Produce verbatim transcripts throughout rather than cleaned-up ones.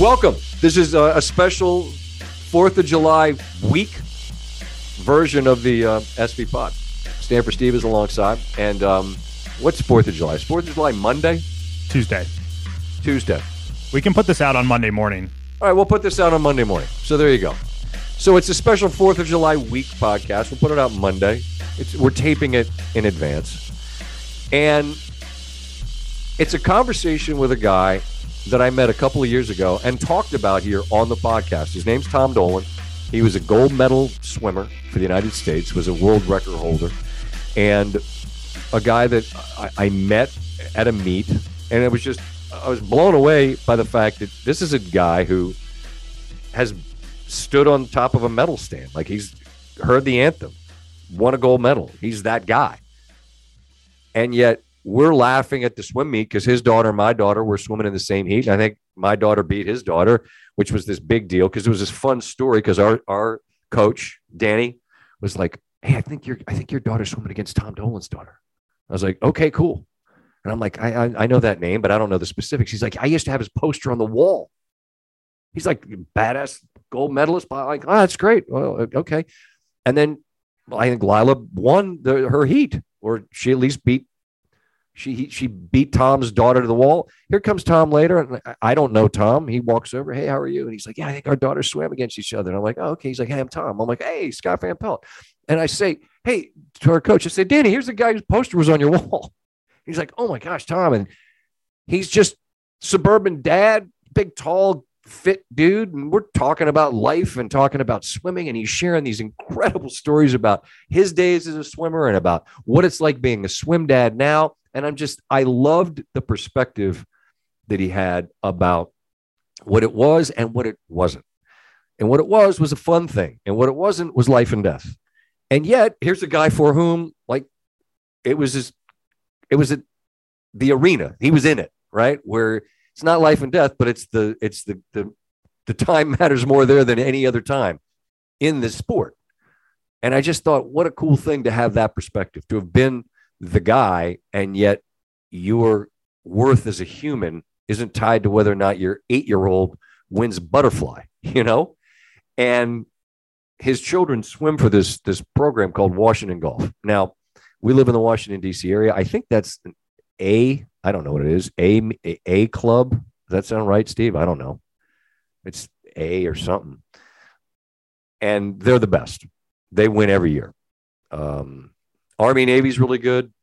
Welcome. This is a, a special fourth of July week version of the uh, S V Pod. Stanford Steve is alongside. And um, what's fourth of July? Is fourth of July Monday? Tuesday. Tuesday. We can put this out on Monday morning. All right, we'll put this out on Monday morning. So there you go. So it's a special fourth of July week podcast. We'll put it out Monday. It's, we're taping it in advance. And it's a conversation with a guy that I met a couple of years ago and talked about here on the podcast. His name's Tom Dolan. He was a gold medal swimmer for the United States, was a world record holder, and a guy that I, I met at a meet. And it was just, I was blown away by the fact that this is a guy who has stood on top of a medal stand. Like, he's heard the anthem, won a gold medal. He's that guy. And yet we're laughing at the swim meet because his daughter and my daughter were swimming in the same heat. And I think my daughter beat his daughter, which was this big deal because it was this fun story because our, our coach, Danny, was like, hey, I think, you're, I think your daughter's swimming against Tom Dolan's daughter. I was like, okay, cool. And I'm like, I, I, I know that name, but I don't know the specifics. He's like, I used to have his poster on the wall. He's like, badass gold medalist. I'm like, oh, that's great. Well, okay. And then I think Lila won the, her heat, or she at least beat She she beat Tom's daughter to the wall. Here comes Tom later, and I don't know Tom. He walks over, hey, how are you? And he's like, yeah, I think our daughters swam against each other. And I'm like, oh, okay. He's like, hey, I'm Tom. I'm like, hey, Scott Van Pelt. And I say, hey, to our coach, I say, Danny, here's the guy whose poster was on your wall. He's like, oh my gosh, Tom. And he's just suburban dad, big, tall, fit dude. And we're talking about life and talking about swimming. And he's sharing these incredible stories about his days as a swimmer and about what it's like being a swim dad now. And I'm just, I loved the perspective that he had about what it was and what it wasn't. And what it was was a fun thing. And what it wasn't was life and death. And yet, here's a guy for whom, like, it was his, it was a, the arena. He was in it, right? Where it's not life and death, but it's the, it's the, the, the time matters more there than any other time in this sport. And I just thought, what a cool thing to have that perspective, to have been the guy, and yet your worth as a human isn't tied to whether or not your eight-year-old wins butterfly, you know? And his children swim for this, this program called Washington Golf. Now, we live in the Washington, D C area. I think that's an A, I don't know what it is, A, A, A club. Does that sound right, Steve? I don't know. It's A or something. And they're the best. They win every year. Um, Army Navy's really good,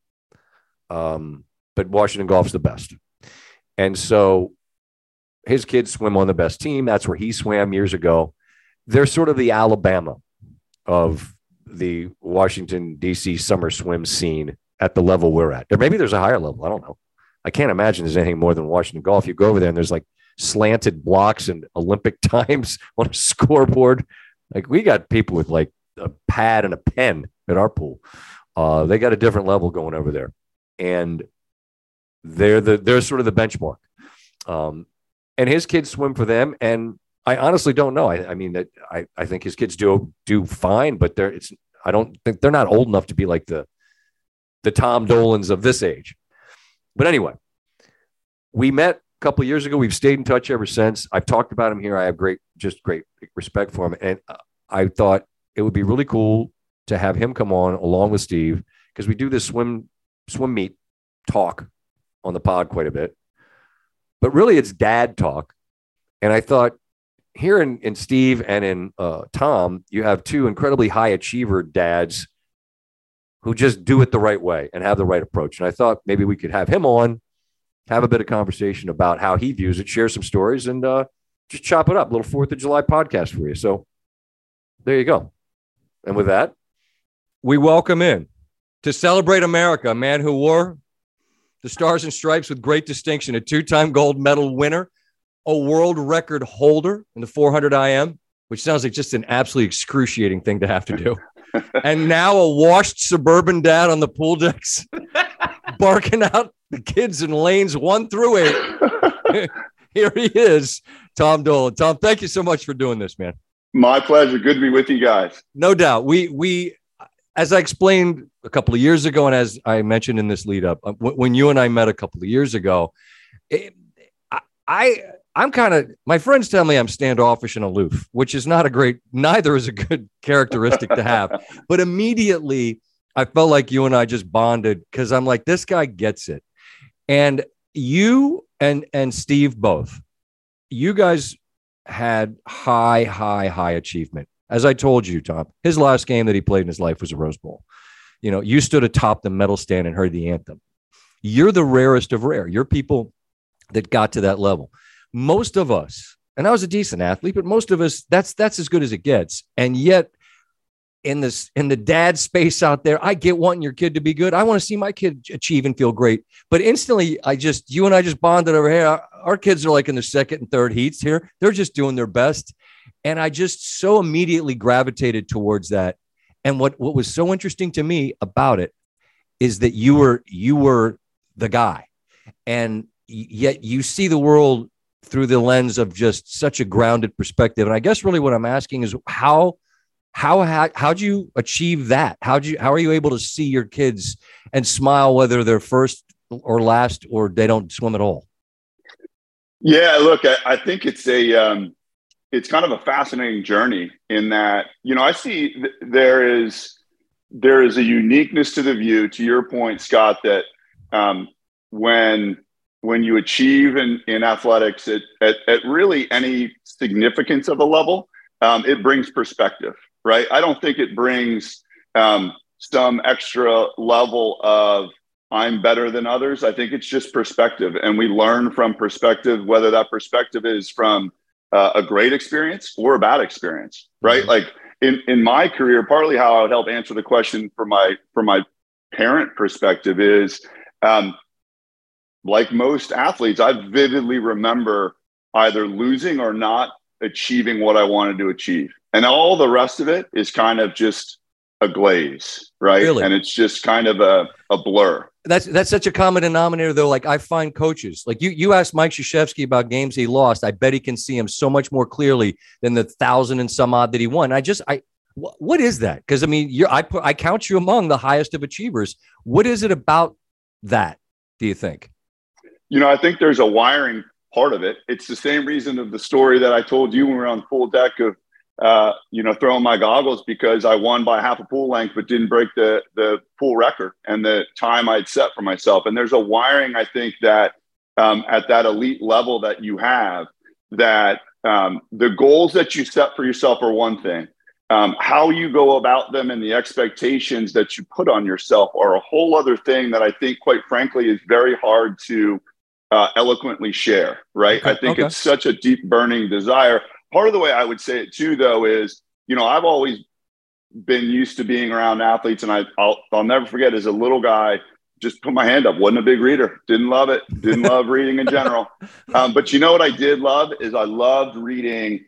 um, but Washington Golf's the best. And so his kids swim on the best team. That's where he swam years ago. They're sort of the Alabama of the Washington, D C summer swim scene at the level we're at. Or maybe there's a higher level. I don't know. I can't imagine there's anything more than Washington Golf. You go over there and there's like slanted blocks and Olympic times on a scoreboard. Like, we got people with like a pad and a pen at our pool. Uh, they got a different level going over there, and they're the they're sort of the benchmark. Um, and his kids swim for them, and I honestly don't know. I, I mean, that I, I think his kids do do fine, but they're it's I don't think they're not old enough to be like the the Tom Dolans of this age. But anyway, we met a couple of years ago. We've stayed in touch ever since. I've talked about him here. I have great, just great respect for him, and I thought it would be really cool to have him come on along with Steve, because we do this swim swim meet talk on the pod quite a bit, but really it's dad talk. And I thought, here in, in Steve and in uh, Tom, you have two incredibly high achiever dads who just do it the right way and have the right approach. And I thought maybe we could have him on, have a bit of conversation about how he views it, share some stories, and uh, just chop it up. A little fourth of July podcast for you. So there you go. And with that, we welcome in, to celebrate America, a man who wore the Stars and Stripes with great distinction, a two-time gold medal winner, a world record holder in the four hundred I M, which sounds like just an absolutely excruciating thing to have to do. And now a washed suburban dad on the pool decks, barking out the kids in lanes one through eight. Here he is, Tom Dolan. Tom, thank you so much for doing this, man. My pleasure. Good to be with you guys. No doubt. We, we, as I explained a couple of years ago, and as I mentioned in this lead up, when you and I met a couple of years ago, it, I, I'm kind of, my friends tell me I'm standoffish and aloof, which is not a great, neither is a good characteristic to have. But immediately I felt like you and I just bonded because I'm like, this guy gets it. And you and, and Steve both, you guys had high, high, high achievement. As I told you, Tom, his last game that he played in his life was a Rose Bowl. You know, you stood atop the medal stand and heard the anthem. You're the rarest of rare. You're people that got to that level. Most of us, and I was a decent athlete, but most of us, that's that's as good as it gets. And yet, in this in the dad space out there, I get wanting your kid to be good. I want to see my kid achieve and feel great. But instantly, I just you and I just bonded over here. Our, our kids are like in the second and third heats here. They're just doing their best, and I just so immediately gravitated towards that. And what what was so interesting to me about it is that you were you were the guy, and yet you see the world through the lens of just such a grounded perspective. And I guess really what I'm asking is how, how, how, how'd you achieve that? How'd you, how are you able to see your kids and smile, whether they're first or last, or they don't swim at all? Yeah, look, I, I think it's a, um, it's kind of a fascinating journey in that, you know, I see th- there is, there is a uniqueness to the view, to your point, Scott, that um, when, when you achieve in, in athletics at, at, at really any significance of a level, um, it brings perspective, right? I don't think it brings um, some extra level of I'm better than others. I think it's just perspective. And we learn from perspective, whether that perspective is from uh, a great experience or a bad experience, right? Mm-hmm. Like in, in my career, partly how I would help answer the question from my, from my parent perspective is, um, like most athletes, I vividly remember either losing or not achieving what I wanted to achieve. And all the rest of it is kind of just a glaze, right? Really? And it's just kind of a, a blur. That's that's such a common denominator, though. Like I find coaches, like you, you asked Mike Krzyzewski about games he lost. I bet he can see him so much more clearly than the thousand and some odd that he won. I just, I, wh- what is that? Because I mean, you're, I put, I count you among the highest of achievers. What is it about that, do you think? You know, I think there's a wiring part of it. It's the same reason of the story that I told you when we were on the full deck of, uh, you know, throwing my goggles because I won by half a pool length, but didn't break the the pool record and the time I'd set for myself. And there's a wiring, I think, that um, at that elite level that you have, that um, the goals that you set for yourself are one thing. Um, how you go about them and the expectations that you put on yourself are a whole other thing that I think, quite frankly, is very hard to Uh, eloquently share, right? Okay, I think okay. it's such a deep burning desire. Part of the way I would say it too, though, is, you know, I've always been used to being around athletes, and I, I'll, I'll never forget as a little guy, just put my hand up. Wasn't a big reader. Didn't love it. Didn't love reading in general. Um, but you know what I did love is I loved reading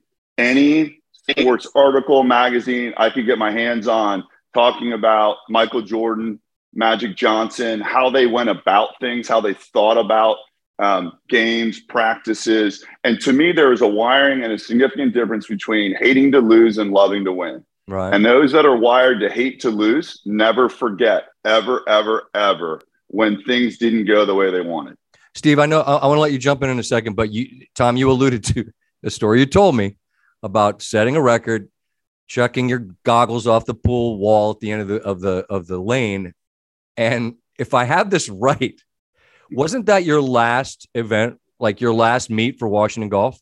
any sports article, magazine I could get my hands on talking about Michael Jordan, Magic Johnson, how they went about things, how they thought about Um, games, practices. And to me, there is a wiring and a significant difference between hating to lose and loving to win. Right. And those that are wired to hate to lose never forget, ever, ever, ever, when things didn't go the way they wanted. Steve, I know I, I want to let you jump in in a second, but you, Tom, you alluded to the story you told me about setting a record, chucking your goggles off the pool wall at the end of the of the of the lane. And if I have this right, wasn't that your last event, like your last meet for Washington Golf?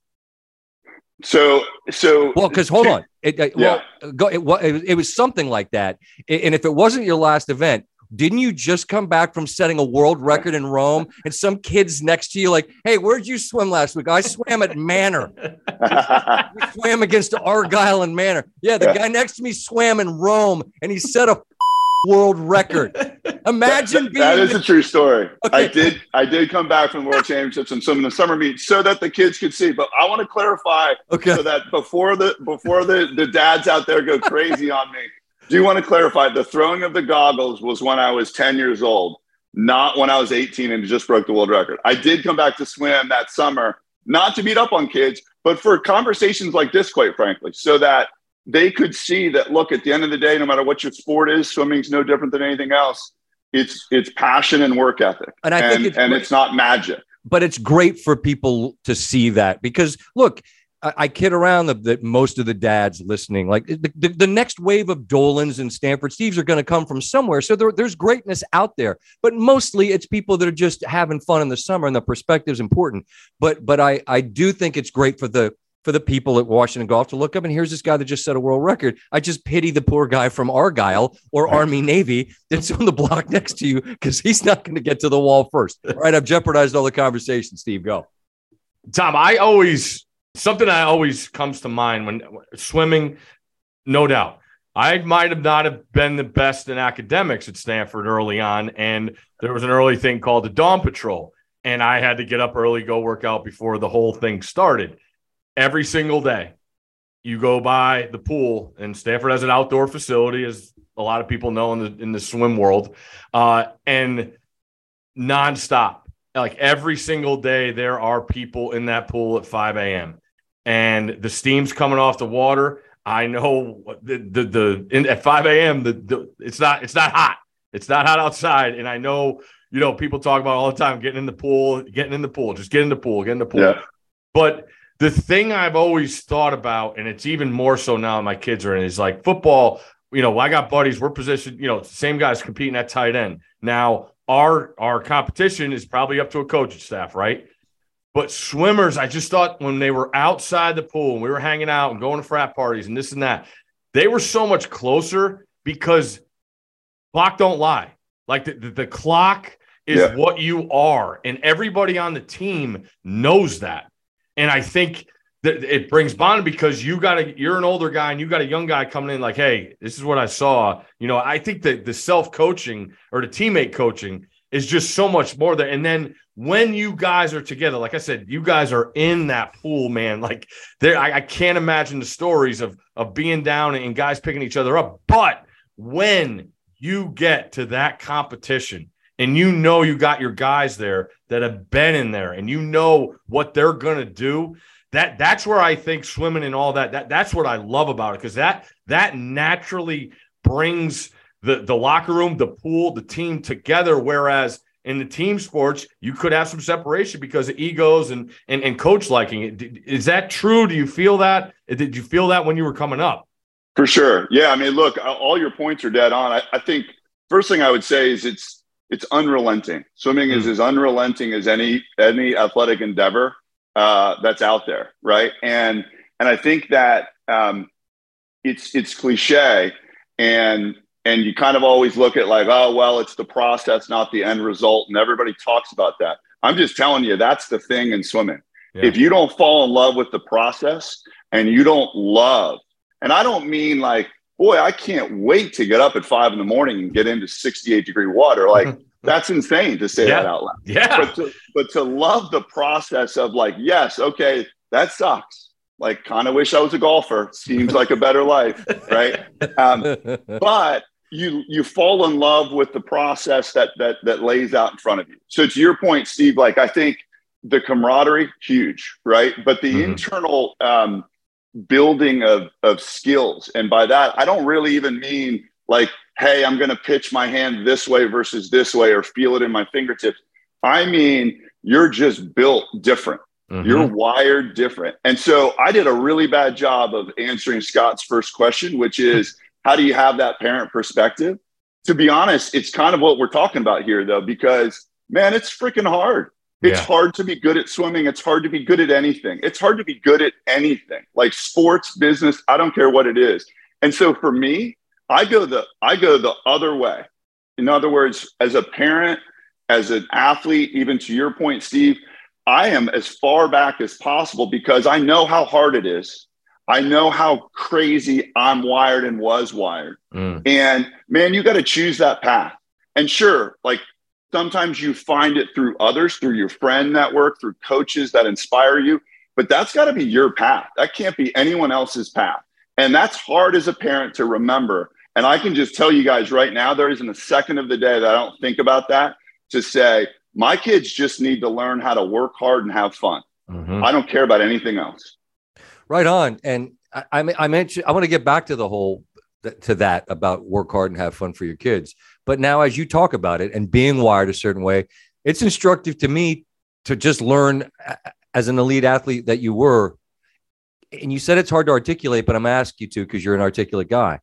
So, so well, because hold on, it, it, yeah. well, go, it, it, it was something like that. And if it wasn't your last event, didn't you just come back from setting a world record in Rome? And some kids next to you, like, hey, where'd you swim last week? I swam at Manor. We swam against Argyle and Manor. Yeah, the yeah. guy next to me swam in Rome, and he set a world record. Imagine that, being that is a true story. Okay. I did I did come back from the World Championships and some of the summer meets so that the kids could see. But I want to clarify okay. so that before the before the, the dads out there go crazy on me, do you want to clarify the throwing of the goggles was when I was ten years old, not when I was eighteen and just broke the world record. I did come back to swim that summer, not to beat up on kids, but for conversations like this, quite frankly, so that they could see that, look, at the end of the day, no matter what your sport is, swimming's no different than anything else. It's it's passion and work ethic. And I and, think it's, and it's not magic. but it's great for people to see that because look, I, I kid around that, that most of the dads listening, like the, the, the next wave of Dolans and Stanford Steves are going to come from somewhere. So there, there's greatness out there, but mostly it's people that are just having fun in the summer, and the perspective is important. But but I, I do think it's great for the for the people at Washington Golf to look up and here's this guy that just set a world record. I just pity the poor guy from Argyle or Army Navy that's on the block next to you because he's not going to get to the wall first. All right, I've jeopardized all the conversation. Steve, go. Tom, I always something that always comes to mind when swimming, no doubt. I might have not have been the best in academics at Stanford early on, and there was an early thing called the Dawn Patrol, and I had to get up early, go work out before the whole thing started. Every single day, you go by the pool, and Stanford has an outdoor facility, as a lot of people know in the in the swim world, uh, and nonstop. Like every single day, there are people in that pool at five a.m. and the steam's coming off the water. I know the the, the in, at five a.m. The, the it's not it's not hot. It's not hot outside, and I know you know people talk about all the time getting in the pool, getting in the pool, just get in the pool, get in the pool. Yeah. But the thing I've always thought about, and it's even more so now my kids are in, is like football. You know, I got buddies. We're positioned. You know, same guys competing at tight end now. Our our competition is probably up to a coaching staff, right? But swimmers, I just thought when they were outside the pool and we were hanging out and going to frat parties and this and that, they were so much closer because clock don't lie. Like the, the, the clock is yeah. what you are, and everybody on the team knows that. And I think that it brings bonding because you got a you're an older guy and you got a young guy coming in like, hey, this is what I saw. You know, I think that the self-coaching or the teammate coaching is just so much more there. And then when you guys are together, like I said, you guys are in that pool, man. Like there, I, I can't imagine the stories of of being down and guys picking each other up. But when you get to that competition and you know you got your guys there that have been in there and you know what they're gonna do, that that's where I think swimming and all that, that that's what I love about it, because that that naturally brings the the locker room, the pool, the team together. Whereas in the team sports, you could have some separation because of egos and and, and coach liking. Is that true? Do you feel that? Did you feel that when you were coming up? For sure. Yeah. I mean, look, all your points are dead on. I, I think first thing I would say is it's it's unrelenting. Swimming mm. is as unrelenting as any any athletic endeavor uh, that's out there, right? And and I think that um, it's it's cliche, and and you kind of always look at like, oh well, it's the process, not the end result, and everybody talks about that. I'm just telling you, that's the thing in swimming. Yeah. If you don't fall in love with the process and you don't love, and I don't mean like, boy, I can't wait to get up at five in the morning and get into sixty-eight degree water. Like that's insane to say yeah. that out loud. Yeah. But to, but to love the process of like, yes, okay, that sucks. Like, kind of wish I was a golfer. Seems like a better life, right? Um, but you you fall in love with the process that that that lays out in front of you. So to your point, Steve, like I think the camaraderie, huge, right? But the mm-hmm. internal um, building of of skills, and by that I don't really even mean like, hey, I'm going to pitch my hand this way versus this way or feel it in my fingertips. I mean, you're just built different. Mm-hmm. You're wired different. And so I did a really bad job of answering Scott's first question, which is, how do you have that parent perspective? To be honest, it's kind of what we're talking about here, though, because, man, it's freaking hard. It's yeah. hard to be good at swimming. It's hard to be good at anything. It's hard to be good at anything, like sports, business. I don't care what it is. And so for me, I go the I go the other way. In other words, as a parent, as an athlete, even to your point, Steve, I am as far back as possible because I know how hard it is. I know how crazy I'm wired and was wired. Mm. And man, you got to choose that path. And sure, like sometimes you find it through others, through your friend network, through coaches that inspire you, but that's got to be your path. That can't be anyone else's path. And that's hard as a parent to remember. And I can just tell you guys right now, there isn't a second of the day that I don't think about that, to say, my kids just need to learn how to work hard and have fun. Mm-hmm. I don't care about anything else. Right on. And I, I, I mentioned, I want to get back to the whole, to that about work hard and have fun for your kids. But now, as you talk about it and being wired a certain way, it's instructive to me to just learn as an elite athlete that you were. And you said it's hard to articulate, but I'm going to ask you to, because you're an articulate guy.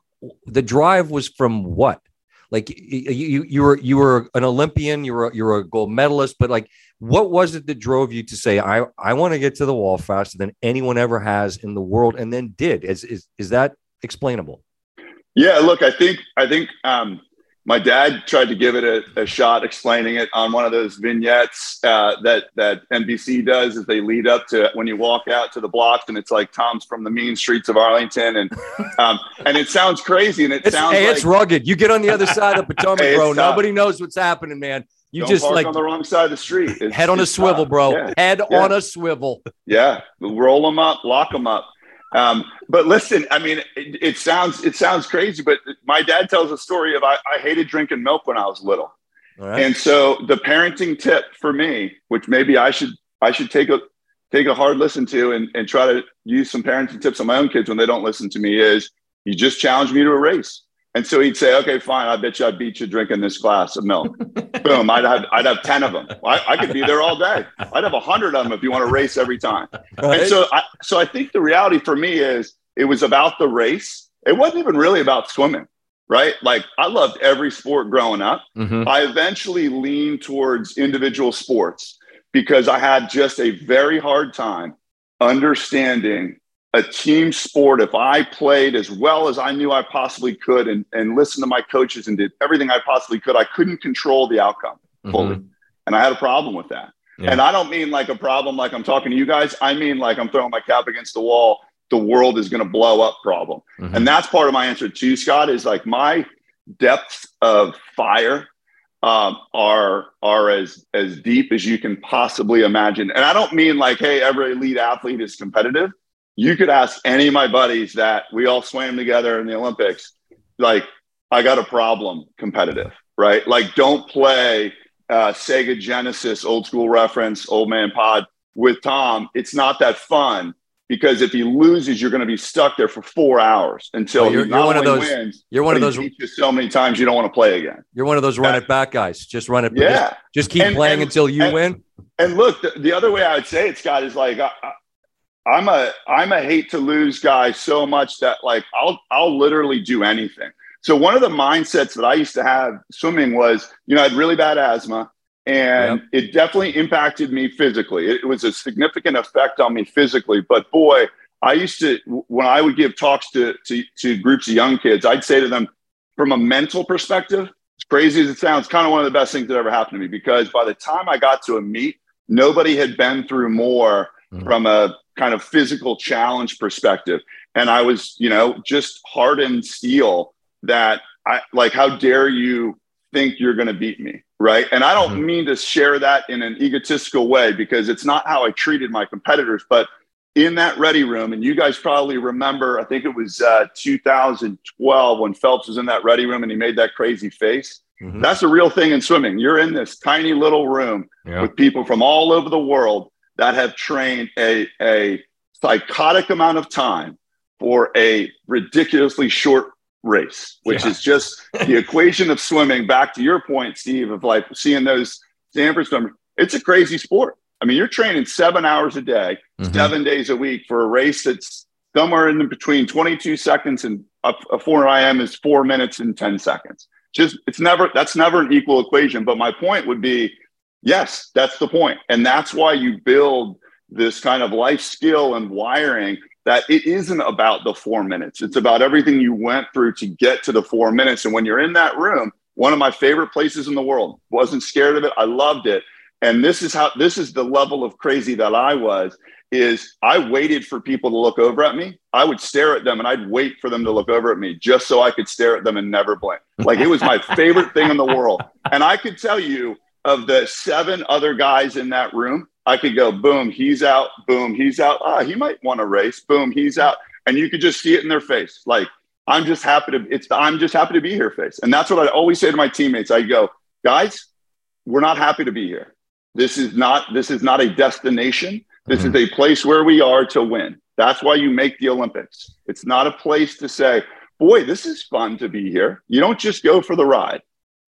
The drive was from what? Like you, you, you were, you were an Olympian, you were, you were a gold medalist, but like, what was it that drove you to say, I, I want to get to the wall faster than anyone ever has in the world, and then did? Is, is, is that explainable? Yeah, look, I think, I think, um, my dad tried to give it a, a shot explaining it on one of those vignettes uh, that that N B C does as they lead up to when you walk out to the blocks and it's like Tom's from the mean streets of Arlington, and um, and it sounds crazy and it it's, sounds hey, like, it's rugged. You get on the other side of Potomac, hey, bro. tough. Nobody knows what's happening, man. You Don't just park like on the wrong side of the street. It's, head on a swivel, tough. bro. Yeah. Head Yeah. on a swivel. Yeah, roll them up, lock them up. Um, but listen, I mean, it, it sounds it sounds crazy, but my dad tells a story of I, I hated drinking milk when I was little. All right. And so the parenting tip for me, which maybe I should I should take a take a hard listen to and, and try to use some parenting tips on my own kids when they don't listen to me, is you just challenge me to a race. And so he'd say, okay, fine, I bet you I beat you drinking this glass of milk. Boom, I'd have I'd have ten of them. I, I could be there all day. I'd have a hundred of them if you want to race every time. Right. And so I so I think the reality for me is it was about the race. It wasn't even really about swimming, right? Like I loved every sport growing up. Mm-hmm. I eventually leaned towards individual sports because I had just a very hard time understanding a team sport. If I played as well as I knew I possibly could and, and listened to my coaches and did everything I possibly could, I couldn't control the outcome fully. Mm-hmm. And I had a problem with that. Yeah. And I don't mean like a problem like I'm talking to you guys. I mean like I'm throwing my cap against the wall, the world is going to blow up problem. Mm-hmm. And that's part of my answer too, Scott, is like my depths of fire um, are are as as deep as you can possibly imagine. And I don't mean like, hey, every elite athlete is competitive. You could ask any of my buddies that we all swam together in the Olympics. Like, I got a problem competitive, right? Like, don't play uh, Sega Genesis, old school reference, old man pod with Tom. It's not that fun because if he loses, you're going to be stuck there for four hours until well, you're, he you're not one of only those. wins, you're one of those. He beats you so many times you don't want to play again. You're one of those run that, it back guys. Just run it. Yeah. Just, just keep and, playing and, until you and, win. And look, the, the other way I would say it, Scott, is like. I, I, I'm a I'm a hate to lose guy so much that like I'll I'll literally do anything. So one of the mindsets that I used to have swimming was, you know, I had really bad asthma and yep. it definitely impacted me physically. It was a significant effect on me physically. But boy, I used to, when I would give talks to to, to groups of young kids, I'd say to them, from a mental perspective, as crazy as it sounds, kind of one of the best things that ever happened to me, because by the time I got to a meet, nobody had been through more mm-hmm. from a kind of physical challenge perspective. And I was, you know, just hardened steel that I like, how dare you think you're going to beat me? Right. And I don't mm-hmm. mean to share that in an egotistical way, because it's not how I treated my competitors, but in that ready room, and you guys probably remember, I think it was uh, two thousand twelve when Phelps was in that ready room and he made that crazy face. Mm-hmm. That's a real thing in swimming. You're in this tiny little room yeah. with people from all over the world that have trained a, a psychotic amount of time for a ridiculously short race, which yeah. is just the equation of swimming. Back to your point, Steve, of like seeing those Stanford swimmers. It's a crazy sport. I mean, you're training seven hours a day, mm-hmm. seven days a week for a race that's somewhere in between twenty-two seconds and a, a four I M is four minutes and ten seconds. Just it's never that's never an equal equation. But my point would be, yes, that's the point. And that's why you build this kind of life skill and wiring, that it isn't about the four minutes. It's about everything you went through to get to the four minutes. And when you're in that room, one of my favorite places in the world, wasn't scared of it. I loved it. And this is how, this is the level of crazy that I was, is I waited for people to look over at me. I would stare at them and I'd wait for them to look over at me just so I could stare at them and never blink. Like, it was my favorite thing in the world. And I could tell you, of the seven other guys in that room, I could go, boom, he's out, boom, he's out. Ah, he might want to race, boom, he's out. And you could just see it in their face. Like, I'm just happy to, it's the, I'm just happy to be here face. And that's what I always say to my teammates. I go, guys, we're not happy to be here. This is not, this is not a destination. This mm-hmm. is a place where we are to win. That's why you make the Olympics. It's not a place to say, boy, this is fun to be here. You don't just go for the ride.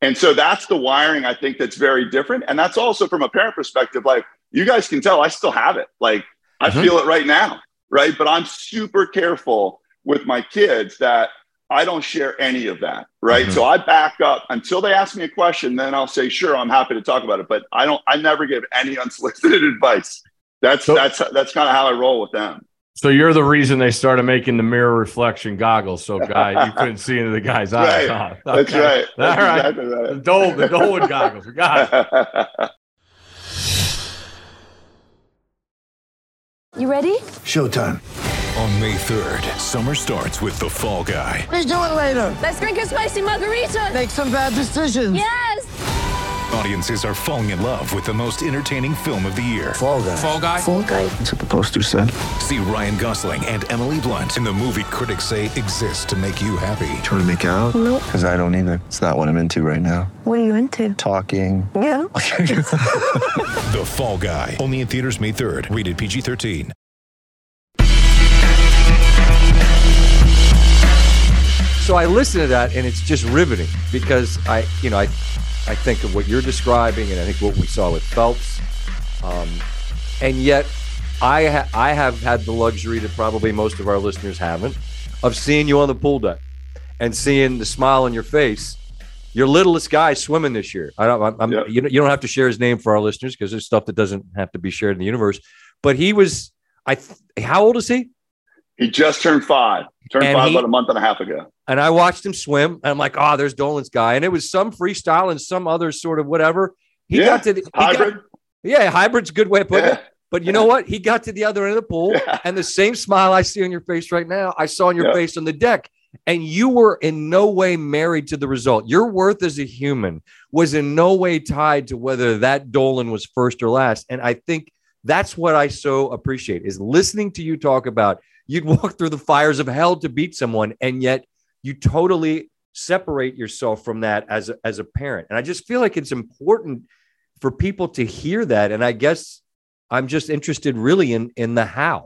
And so that's the wiring, I think, that's very different. And that's also from a parent perspective, like you guys can tell I still have it. Like I mm-hmm. feel it right now, right? But I'm super careful with my kids that I don't share any of that, right? Mm-hmm. So I back up until they ask me a question, then I'll say, sure, I'm happy to talk about it. But I don't, I never give any unsolicited advice. That's, so, that's, that's kind of how I roll with them. So you're the reason they started making the mirror reflection goggles. So guy, you couldn't see into the guy's eyes. Right. Huh? Okay. That's right. That's All right. Exactly right. The Dole, the Dolan goggles. We got it. You ready? Showtime. On May third, summer starts with The Fall Guy. Let's do it later. Let's drink a spicy margarita. Make some bad decisions. Yes. Audiences are falling in love with the most entertaining film of the year. Fall Guy. Fall Guy. Fall Guy. That's what the poster said. See Ryan Gosling and Emily Blunt in the movie critics say exists to make you happy. Trying to make it out? Nope. Because I don't either. It's not what I'm into right now. What are you into? Talking. Yeah. The Fall Guy. Only in theaters May third. Rated P G thirteen. So I listen to that, and it's just riveting because I, you know, I, I think of what you're describing, and I think what we saw with Phelps, um, and yet I, ha- I have had the luxury that probably most of our listeners haven't, of seeing you on the pool deck and seeing the smile on your face. Your littlest guy swimming this year. I don't. I'm, I'm, yep. you, you don't have to share his name for our listeners because there's stuff that doesn't have to be shared in the universe. But he was. I. Th- how old is he? He just turned five. Turned And five he- about a month and a half ago. And I watched him swim, and I'm like, oh, there's Dolan's guy. And it was some freestyle and some other sort of whatever. He Yeah, got to the he hybrid. Got, yeah, hybrid's a good way of putting Yeah. it. But you know what? He got to the other end of the pool, Yeah. and the same smile I see on your face right now, I saw on your Yeah. face on the deck. And you were in no way married to the result. Your worth as a human was in no way tied to whether that Dolan was first or last. And I think that's what I so appreciate is listening to you talk about you'd walk through the fires of hell to beat someone, and yet you totally separate yourself from that as a, as a parent. And I just feel like it's important for people to hear that. And I guess I'm just interested really in, in the how.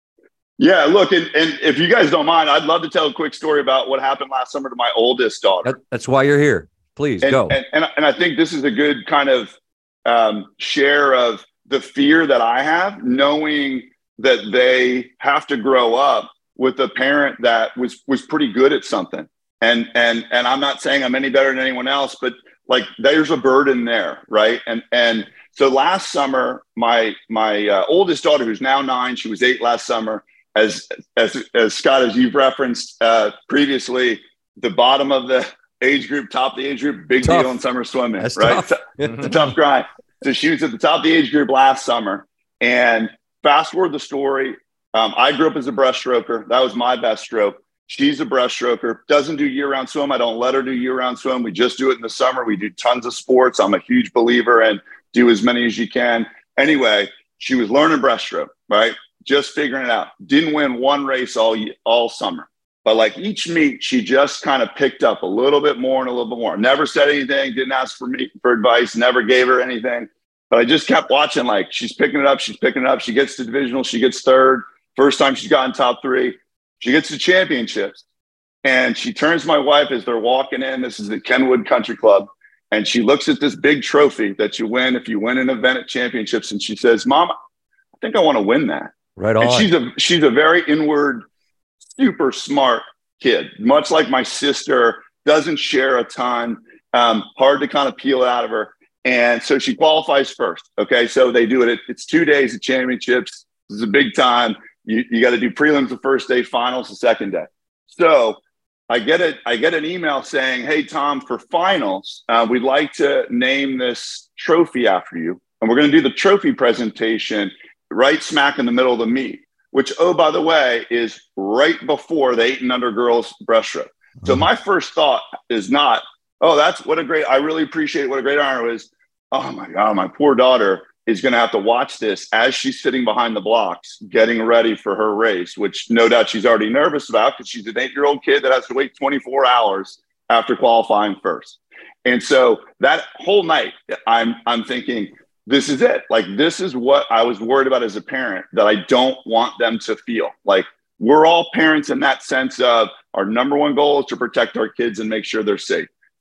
Yeah, look, and, and if you guys don't mind, I'd love to tell a quick story about what happened last summer to my oldest daughter. That, that's why you're here. Please and, go. And, and, and I think this is a good kind of um, share of the fear that I have, knowing that they have to grow up with a parent that was was pretty good at something. And and and I'm not saying I'm any better than anyone else, but like there's a burden there, right? And and so last summer, my my uh, oldest daughter, who's now nine, she was eight last summer. As as as Scott, as you've referenced uh, previously, the bottom of the age group, top of the age group, big Tough. deal in summer swimming, That's right? tough. It's a tough grind. So she was at the top of the age group last summer, and fast forward the story. Um, I grew up as a breaststroker. That was my best stroke. She's a breaststroker. Doesn't do year-round swim. I don't let her do year-round swim. We just do it in the summer. We do tons of sports. I'm a huge believer in do as many as you can. Anyway, she was learning breaststroke, right? Just figuring it out. Didn't win one race all all summer. But like each meet, she just kind of picked up a little bit more and a little bit more. Never said anything, didn't ask for me for advice, never gave her anything. But I just kept watching, like she's picking it up, she's picking it up. She gets to divisional, she gets third. First time she's gotten top three. She gets to championships. And she turns to my wife as they're walking in. This is the Kenwood Country Club. And she looks at this big trophy that you win if you win an event at championships. And she says, Mom, I think I want to win that. Right on. And she's a she's a very inward, super smart kid, much like my sister, doesn't share a ton, um, hard to kind of peel it out of her. And so she qualifies first. Okay. So they do it. It's two days of championships. This is a big time. You, you got to do prelims the first day, finals the second day. So I get it. I get an email saying, hey, Tom, for finals, uh, we'd like to name this trophy after you. And we're going to do the trophy presentation right smack in the middle of the meet, which, oh, by the way, is right before the eight and under girls breaststroke. Mm-hmm. So my first thought is not, oh, that's what a great, I really appreciate it. What a great honor it was. Oh my God, my poor daughter is going to have to watch this as she's sitting behind the blocks, getting ready for her race, which no doubt she's already nervous about because she's an eight-year-old kid that has to wait twenty-four hours after qualifying first. And so that whole night, I'm I'm thinking, this is it. Like, this is what I was worried about as a parent, that I don't want them to feel. Like, we're all parents in that sense of our number one goal is to protect our kids and make sure they're safe.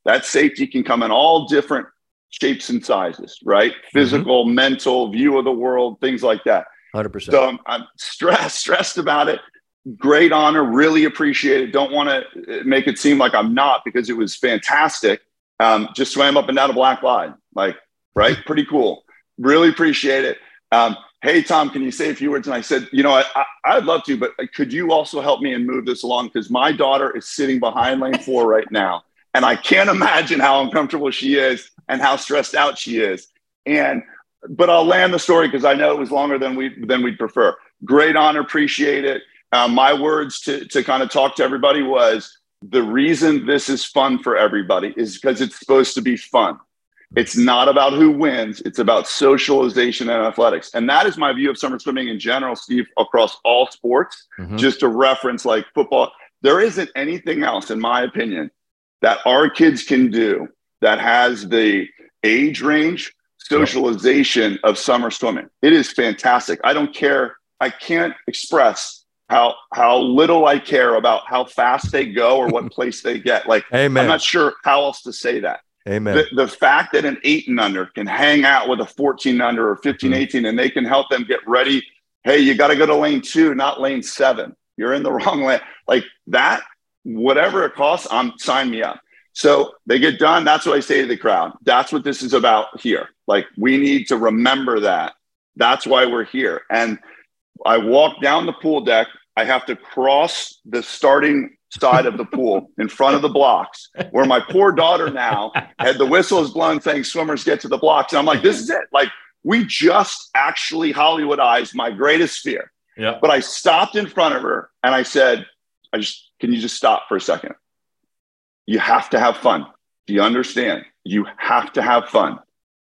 That safety can come in all different shapes and sizes, right? Physical, mm-hmm. mental, view of the world, things like that. one hundred percent. So I'm, I'm stressed, stressed about it. Great honor, really appreciate it. Don't want to make it seem like I'm not, because it was fantastic. Um, just swam up and down a black line, like, right? Pretty cool. Really appreciate it. Um, hey, Tom, can you say a few words? And I said, you know, I, I, I'd love to, but could you also help me and move this along? Because my daughter is sitting behind lane four right now. And I can't imagine how uncomfortable she is and how stressed out she is. And, but I'll land the story because I know it was longer than we than we'd prefer. Great honor, appreciate it. Uh, my words to, to kind of talk to everybody was, the reason this is fun for everybody is because it's supposed to be fun. It's not about who wins. It's about socialization and athletics. And that is my view of summer swimming in general, Steve, across all sports. Mm-hmm. Just to reference like football, there isn't anything else, in my opinion, that our kids can do that has the age range, socialization of summer swimming. It is fantastic. I don't care. I can't express how how little I care about how fast they go or what place they get. Like, Amen. I'm not sure how else to say that. Amen. The, the fact that an eight and under can hang out with a fourteen under or fifteen, eighteen, and they can help them get ready. Hey, you got to go to lane two, not lane seven. You're in the wrong lane. Like that, whatever it costs, I'm sign me up. So they get done. That's what I say to the crowd. That's what this is about here. Like, we need to remember that. That's why we're here. And I walk down the pool deck. I have to cross the starting side of the pool in front of the blocks, where my poor daughter now had the whistle is blown saying swimmers get to the blocks. And I'm like, this is it. Like, we just actually Hollywoodized my greatest fear. Yeah. But I stopped in front of her and I said, I just, can you just stop for a second? You have to have fun. Do you understand? You have to have fun.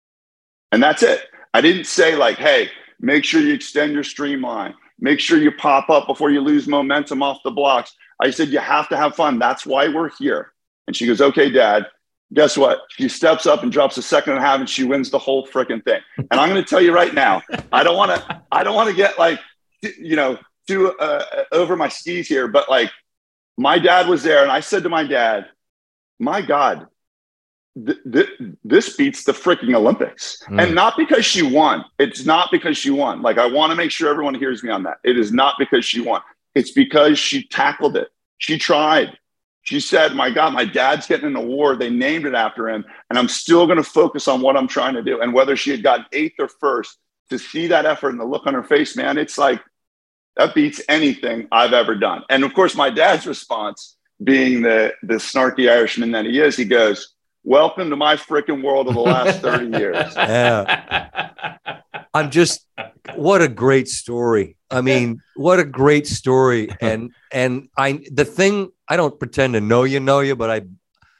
And that's it. I didn't say like, hey, make sure you extend your streamline. Make sure you pop up before you lose momentum off the blocks. I said, you have to have fun. That's why we're here. And she goes, okay, Dad. Guess what? She steps up and drops a second and a half and she wins the whole freaking thing. And I'm going to tell you right now, I don't want to, I don't want to get like, you know, too uh, over my skis here, but like my dad was there and I said to my dad, my God, th- th- this beats the freaking Olympics. Mm. And not because she won. It's not because she won. Like, I want to make sure everyone hears me on that. It is not because she won. It's because she tackled it. She tried. She said, my God, my dad's getting an award. They named it after him. And I'm still going to focus on what I'm trying to do. And whether she had gotten eighth or first, to see that effort and the look on her face, man, it's like, that beats anything I've ever done. And of course, my dad's response, being the, the snarky Irishman that he is, he goes, welcome to my freaking world of the last thirty years. Yeah. I'm just, what a great story. I mean, what a great story. And, and I, the thing, I don't pretend to know you, know you, but I,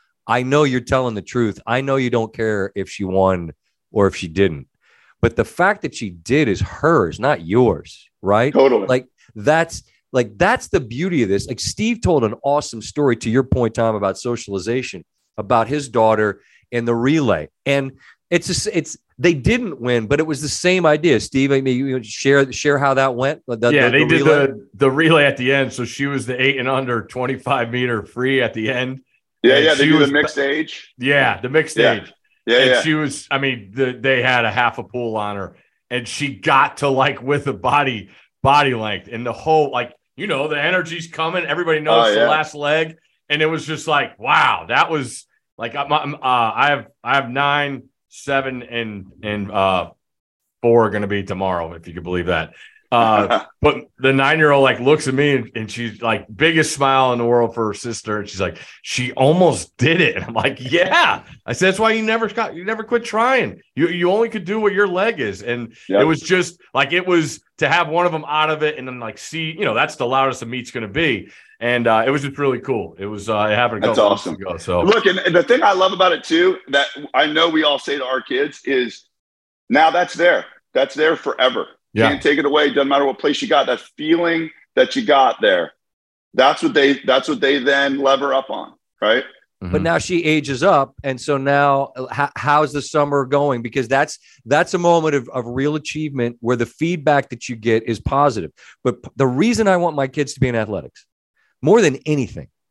I know you're telling the truth. I know you don't care if she won or if she didn't, but the fact that she did is hers, not yours. Right. Totally. Like that's, like, that's the beauty of this. Like, Steve told an awesome story, to your point, Tom, about socialization, about his daughter in the relay. And it's just, it's, they didn't win, but it was the same idea. Steve, I mean, you share, share how that went. The, yeah, the, they the did relay. the, the relay at the end. So she was the eight and under twenty-five meter free at the end. Yeah. And Yeah. They she do was the mixed age. Yeah. The mixed Yeah. age. Yeah. And Yeah. she was, I mean, the, they had a half a pool on her and she got to like with a body, body length and the whole, like, you know, the energy's coming. Everybody knows Oh, yeah. the last leg. And it was just like, wow, that was like, I'm, I'm, uh, I have, I have nine, seven, and, and, uh, four are going to be tomorrow, if you could believe that. Uh, but the nine-year-old like looks at me and, and she's like, biggest smile in the world for her sister. And she's like, she almost did it. And I'm like, yeah. I said, that's why you never got, you never quit trying. You you only could do what your leg is. And Yep. it was just like, it was to have one of them out of it and then like, see, you know, that's the loudest the meet's going to be. And uh, it was just really cool. It was, uh, it happened a That's couple awesome. weeks ago. So Look, and, and the thing I love about it too, that I know we all say to our kids is, now that's there. That's there forever. Yeah. Can't take it away. Doesn't matter what place you got. That feeling that you got there. That's what they. That's what they then lever up on, right? But now she ages up. And so now how, how's the summer going? Because that's, that's a moment of, of real achievement where the feedback that you get is positive. But p- the reason I want my kids to be in athletics more than anything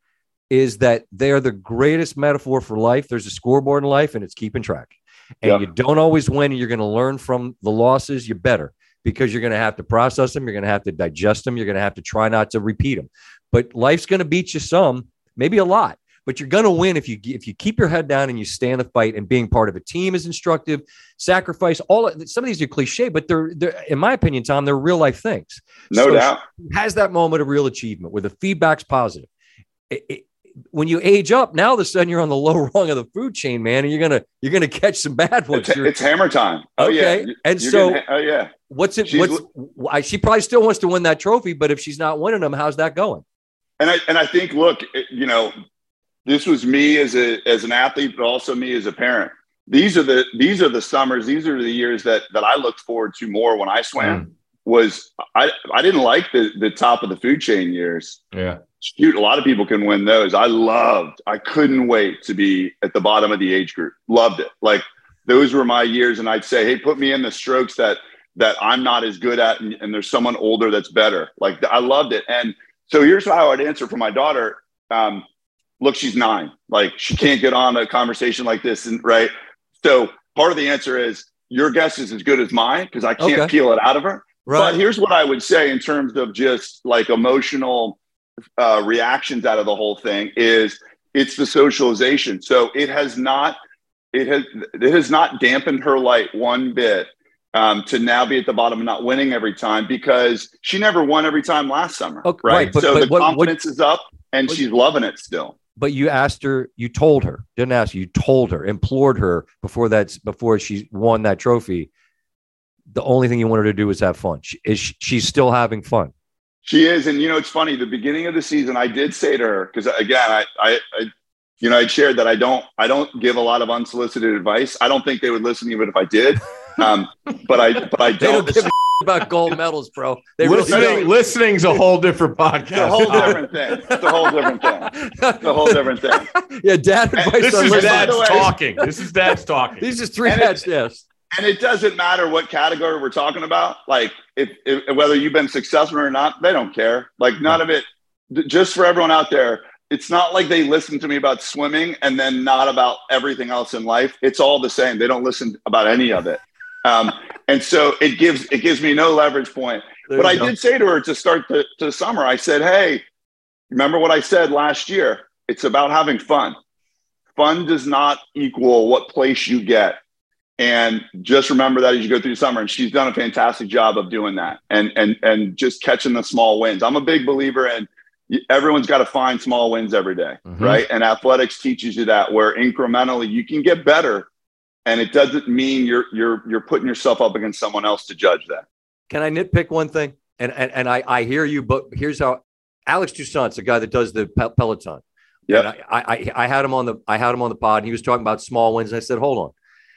is that they're the greatest metaphor for life. There's a scoreboard in life and it's keeping track. And yep. you don't always win. And you're going to learn from the losses. You better, because you're going to have to process them. You're going to have to digest them. You're going to have to try not to repeat them. But life's going to beat you some, maybe a lot. But you're going to win if you if you keep your head down and you stay in the fight. And being part of a team is instructive. Sacrifice, all some of these are cliche, but they're, they're in my opinion, Tom, they're real life things. No so doubt. Has that moment of real achievement where the feedback's positive. It, it, when you age up, now all of a sudden you're on the low rung of the food chain, man, and you're gonna you're gonna catch some bad ones. It's, it's hammer time. Oh okay. yeah, and you're so getting, oh yeah. What's it? She's, what's why she probably still wants to win that trophy, but if she's not winning them, how's that going? And I and I think, look, you know. This was me as a as an athlete, but also me as a parent. These are the these are the summers. These are the years that that I looked forward to more when I swam. Mm. Was I I didn't like the the top of the food chain years. Yeah, shoot, a lot of people can win those. I loved. I couldn't wait to be at the bottom of the age group. Loved it. Like those were my years, and I'd say, hey, put me in the strokes that that I'm not as good at, and, and there's someone older that's better. Like I loved it. And so here's how I'd answer for my daughter. Um, Look, she's nine. Like she can't get on a conversation like this, and right. So part of the answer is your guess is as good as mine because I can't okay. peel it out of her. Right. But here's what I would say in terms of just like emotional uh, reactions out of the whole thing is it's the socialization. So it has not, it has, it has not dampened her light one bit um, to now be at the bottom and not winning every time because she never won every time last summer. Okay, right. right. But, so but, the what, confidence what, is up and what, she's loving it still. But you asked her, you told her, didn't ask you, you told her, implored her before that's before she won that trophy. The only thing you want her to do is have fun. She, is she, she's still having fun. She is. And, you know, it's funny. The beginning of the season, I did say to her, because, again, I, I, I, you know, I shared that I don't I don't give a lot of unsolicited advice. I don't think they would listen even if I did. Um, but I but I don't. They don't give a about gold medals, bro. They listening, really listening's a whole different podcast. It's a whole different thing. It's a whole different thing. It's a whole different thing. Yeah, dad advice. This on is listen. dad's talking. This is dad's talking. These are three dads. Yes. And it doesn't matter what category we're talking about. Like, if, if whether you've been successful or not, they don't care. Like, none of it. Just for everyone out there, it's not like they listen to me about swimming and then not about everything else in life. It's all the same. They don't listen about any of it. Um, and so it gives it gives me no leverage point. There but I go. did say to her to start the, to the summer, I said, hey, remember what I said last year? It's about having fun. Fun does not equal what place you get. And just remember that as you go through summer. And she's done a fantastic job of doing that and and and just catching the small wins. I'm a big believer in everyone's got to find small wins every day, mm-hmm. right? And athletics teaches you that, where incrementally you can get better. And it doesn't mean you're you're you're putting yourself up against someone else to judge that. Can I nitpick one thing? And and, and I, I hear you, but here's how. Alex Toussaint, the guy that does the Peloton. Yeah, I, I I had him on the I had him on the pod, and he was talking about small wins. And I said, hold on.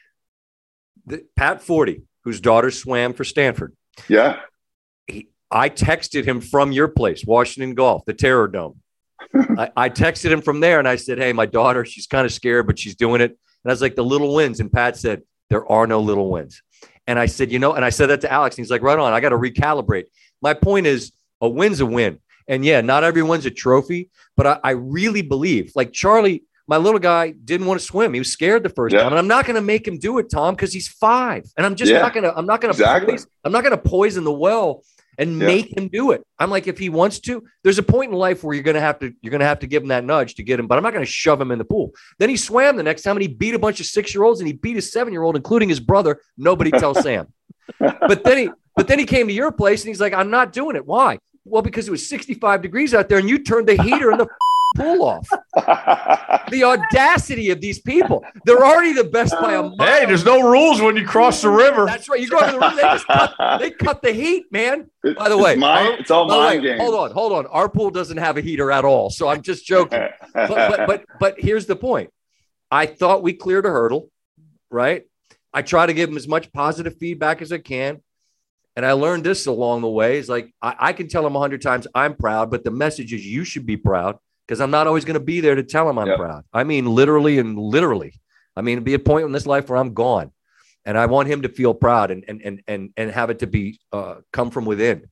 The, Pat Forty, whose daughter swam for Stanford. Yeah. He, I texted him from your place, Washington Golf, the Terror Dome. I, I texted him from there, and I said, hey, my daughter, she's kind of scared, but she's doing it. And I was like, the little wins. And Pat said, there are no little wins. And I said, you know, and I said that to Alex. And he's like, right on. I got to recalibrate. My point is, a win's a win. And yeah, not everyone's a trophy, but I, I really believe, like Charlie, my little guy didn't want to swim. He was scared the first yeah. time. And I'm not going to make him do it, Tom, because he's five. And I'm just yeah. not going to, I'm not going to, exactly. poison, I'm not going to poison the well and yeah. make him do it. I'm like, if he wants to, there's a point in life where you're going to have to, you're going to have to give him that nudge to get him, but I'm not going to shove him in the pool. Then he swam the next time and he beat a bunch of six-year-olds and he beat a seven-year-old, including his brother. Nobody tells Sam. But then he, but then he came to your place and he's like, I'm not doing it. Why? Well, because it was sixty-five degrees out there and you turned the heater in the pool off. The audacity of these people. They're already the best by a mile. Hey, there's no rules when you cross the river. That's right. You go to the river, they just cut, they cut the heat, man. By the way, it's, my, our, it's all my game. Hold on, hold on. Our pool doesn't have a heater at all, so I'm just joking. but, but but but here's the point. I thought we cleared a hurdle, right? I try to give them as much positive feedback as I can. And I learned this along the way. It's like, I, I can tell them a hundred times I'm proud, but the message is you should be proud, because I'm not always going to be there to tell them I'm yep. proud. I mean, literally and literally. I mean, it'd be a point in this life where I'm gone, and I want him to feel proud and and and and, and have it to be uh, come from within.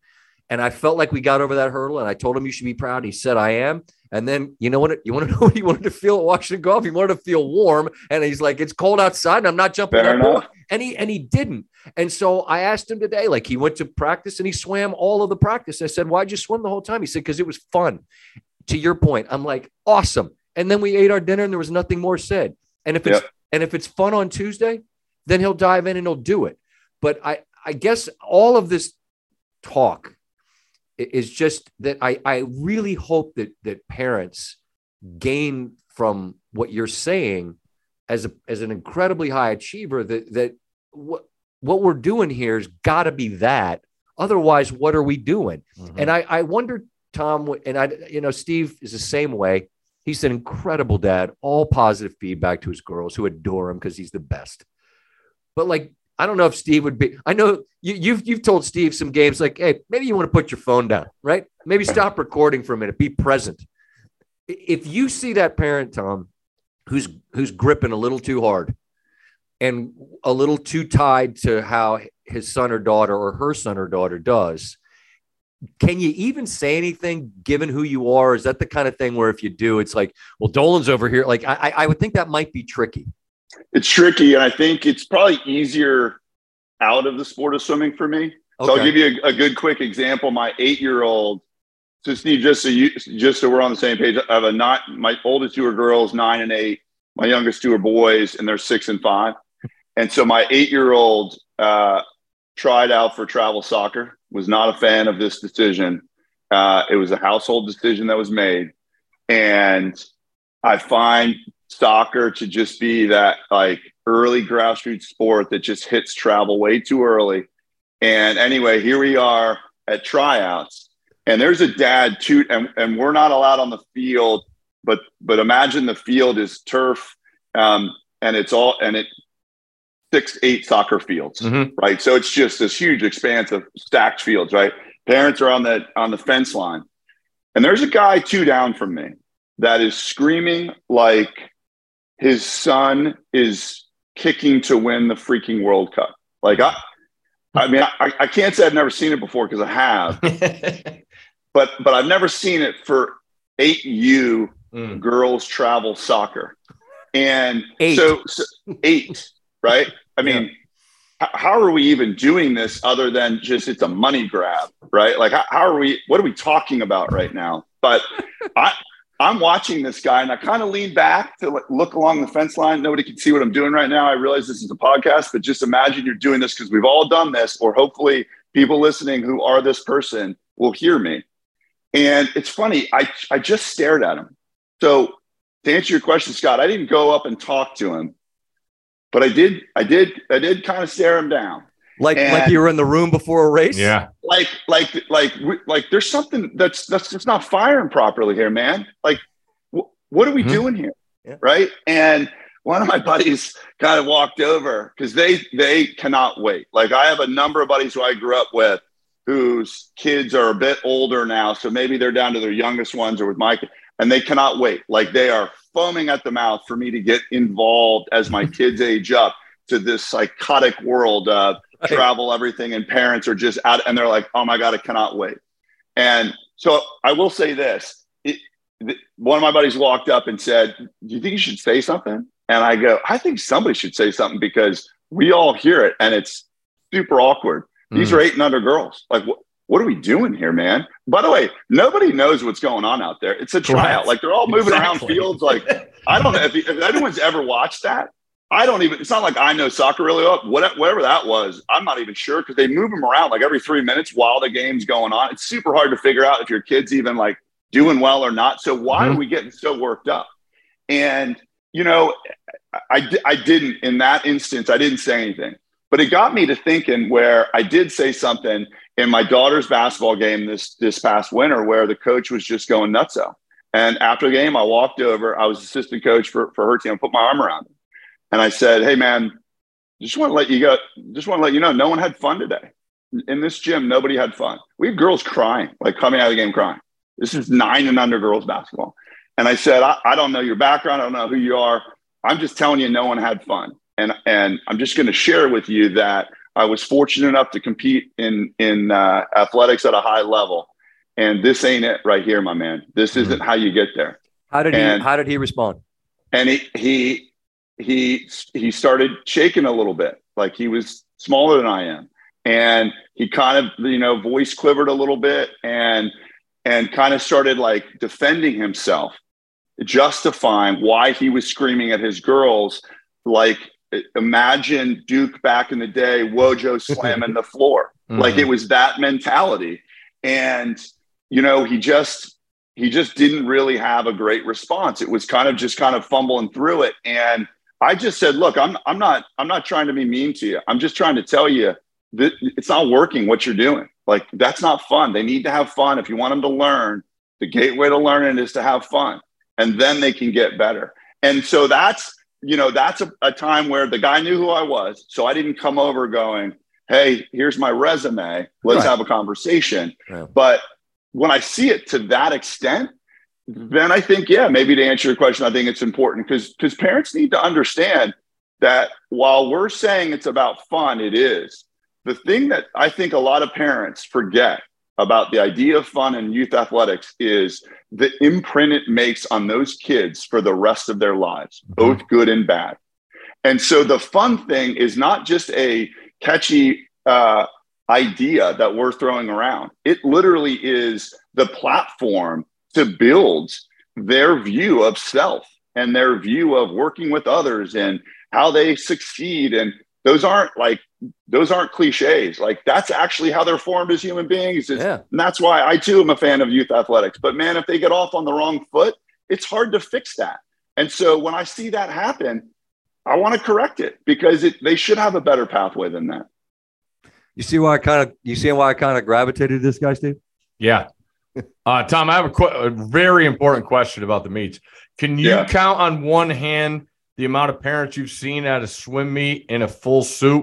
And I felt like we got over that hurdle, and I told him you should be proud. He said, I am. And then, you know what? You want to know what he wanted to feel at Washington Golf? He wanted to feel warm. And he's like, it's cold outside, and I'm not jumping Fair that board. enough. And he, and he didn't. And so I asked him today, like he went to practice and he swam all of the practice. I said, why'd you swim the whole time? He said, because it was fun. To your point, I'm like, awesome. And then we ate our dinner and there was nothing more said. And if it's, Yep. and if it's fun on Tuesday, then he'll dive in and he'll do it. But I, I guess all of this talk is just that I, I really hope that, that parents gain from what you're saying as a, as an incredibly high achiever, that, that what, what we're doing here has got to be that. Otherwise, what are we doing? Mm-hmm. And I, I wonder, Tom, and I, you know, Steve is the same way. He's an incredible dad, all positive feedback to his girls who adore him because he's the best. But like, I don't know if Steve would be, I know you, you've, you've told Steve some games like, hey, maybe you want to put your phone down, right? Maybe stop recording for a minute, be present. If you see that parent, Tom, who's, who's gripping a little too hard and a little too tied to how his son or daughter or her son or daughter does, can you even say anything given who you are? Is that the kind of thing where if you do, it's like, well, Dolan's over here. Like, I, I would think that might be tricky. It's tricky. And I think it's probably easier out of the sport of swimming for me. So Okay. I'll give you a, a good, quick example. My eight-year-old, so Steve, just so you, just so we're on the same page, I have a not, my oldest two are girls, nine and eight. My youngest two are boys, and they're six and five. And so my eight-year-old uh, tried out for travel soccer, was not a fan of this decision. Uh, it was a household decision that was made. And I find soccer to just be that like early grassroots sport that just hits travel way too early. And anyway, here we are at tryouts, and there's a dad too, and, and we're not allowed on the field, but but imagine the field is turf, um, and it's all and it six, eight soccer fields, Mm-hmm. right? So it's just this huge expanse of stacked fields, right? Parents are on the on the fence line, and there's a guy two down from me that is screaming like his son is kicking to win the freaking World Cup. Like I. I mean, I, I can't say I've never seen it before because I have, but but I've never seen it for eight U Mm. girls travel soccer, and Eight. so, so eight, right? I mean, h- how are we even doing this other than just it's a money grab, right? Like how, how are we? What are we talking about right now? But I. I'm watching this guy, and I kind of lean back to like, look along the fence line. Nobody can see what I'm doing right now. I realize this is a podcast, but just imagine you're doing this because we've all done this, or hopefully people listening who are this person will hear me. And it's funny. I, I just stared at him. So to answer your question, Scott, I didn't go up and talk to him, but I did. I did. I did kind of stare him down. Like, And- like you were in the room before a race. Yeah. Like, like, like, we- like, there's something that's that's just not firing properly here, man. Like, wh- what are we Mhm. doing here, Yeah. right? And one of my buddies kind of walked over because they they cannot wait. Like, I have a number of buddies who I grew up with whose kids are a bit older now, so maybe they're down to their youngest ones or with my kid, and they cannot wait. Like, they are foaming at the mouth for me to get involved as my kids age up to this psychotic world of Right. travel, everything, and parents are just out, and they're like, "Oh my god, I cannot wait." And so I will say this: it, th- one of my buddies walked up and said, "Do you think you should say something?" And I go, "I think somebody should say something because we all hear it, and it's super awkward." These Mm. are eight and under girls. Like, what? What are we doing here, man? By the way, nobody knows what's going on out there. It's a tryout. Right. Like, they're all moving Exactly. around fields. Like, I don't know if, if anyone's ever watched that. I don't even, it's not like I know soccer really well. What, whatever that was, I'm not even sure because they move them around like every three minutes while the game's going on. It's super hard to figure out if your kid's even like doing well or not. So why Mhm. are we getting so worked up? And, you know, I, I didn't, in that instance, I didn't say anything. But it got me to thinking where I did say something in my daughter's basketball game this, this past winter where the coach was just going nutso. And after the game, I walked over. I was assistant coach for, for her team. I put my arm around him. And I said, "Hey, man, just want to let you go. Just want to let you know, no one had fun today. In this gym, nobody had fun. We had girls crying, like coming out of the game crying. This is nine and under girls basketball." And I said, I, I don't know your background. I don't know who you are. I'm just telling you, no one had fun. And, and I'm just going to share with you that I was fortunate enough to compete in in uh, athletics at a high level, and this ain't it right here, my man. This mm-hmm. isn't how you get there. How did and, he? How did he respond? And he he he he started shaking a little bit, like he was smaller than I am, and he kind of, you know, voice quivered a little bit, and and kind of started like defending himself, justifying why he was screaming at his girls, like. Imagine Duke back in the day, Wojo slamming the floor. Mm-hmm. Like it was that mentality. And, you know, he just, he just didn't really have a great response. It was kind of just kind of fumbling through it. And I just said, look, I'm, I'm not, I'm not trying to be mean to you. I'm just trying to tell you that it's not working what you're doing. Like, that's not fun. They need to have fun. If you want them to learn, the gateway to learning is to have fun, and then they can get better. And so that's, you know, that's a, a time where the guy knew who I was. So I didn't come over going, hey, here's my resume. Let's right. have a conversation. Yeah. But when I see it to that extent, then I think, yeah, maybe to answer your question, I think it's important because because parents need to understand that while we're saying it's about fun, it is. The thing that I think a lot of parents forget about the idea of fun in youth athletics is the imprint it makes on those kids for the rest of their lives, both good and bad. And so the fun thing is not just a catchy uh, idea that we're throwing around. It literally is the platform to build their view of self and their view of working with others and how they succeed. And those aren't like, those aren't cliches. Like that's actually how they're formed as human beings. Yeah. And that's why I too am a fan of youth athletics. But man, if they get off on the wrong foot, it's hard to fix that. And so when I see that happen, I want to correct it because it, they should have a better pathway than that. You see why I kind of, you see why I kind of gravitated to this guy, Steve? Yeah. Uh, Tom, I have a, qu- a very important question about the meets. Can you yeah. count on one hand the amount of parents you've seen at a swim meet in a full suit?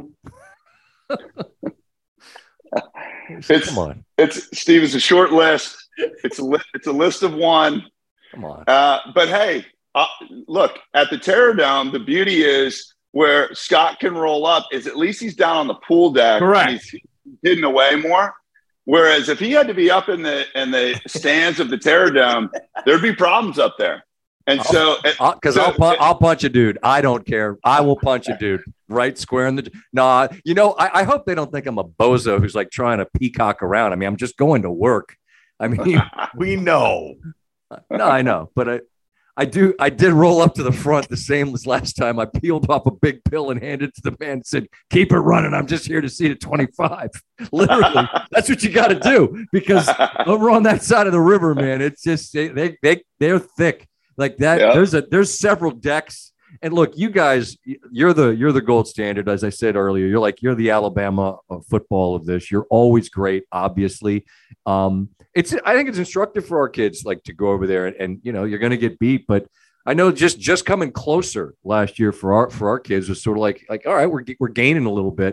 it's, Come on. It's Steve. It's a short list. It's a li- it's a list of one. Come on. Uh, but hey, uh, look at the Terror Dome. The beauty is where Scott can roll up is at least he's down on the pool deck. Correct. And he's hidden away more. Whereas if he had to be up in the in the stands of the Terror Dome, there'd be problems up there. And so, because so, I'll, I'll, I'll punch a dude. I don't care. I will punch a dude right square in the. Nah, you know, I, I hope they don't think I'm a bozo who's like trying to peacock around. I mean, I'm just going to work. I mean, we know. No, I know, but I, I do. I did roll up to the front the same as last time. I peeled off a big pill and handed it to the man and said, "Keep it running. I'm just here to see the twenty-five." Literally, that's what you got to do because over on that side of the river, man, it's just they they, they they're thick. Like that, yep. there's a there's several decks, and look, you guys, you're the you're the gold standard, as I said earlier. You're like you're the Alabama of football of this. You're always great, obviously. Um, it's I think it's instructive for our kids, like to go over there, and, and you know you're going to get beat, but I know just just coming closer last year for our for our kids was sort of like like all right, we're we're gaining a little bit,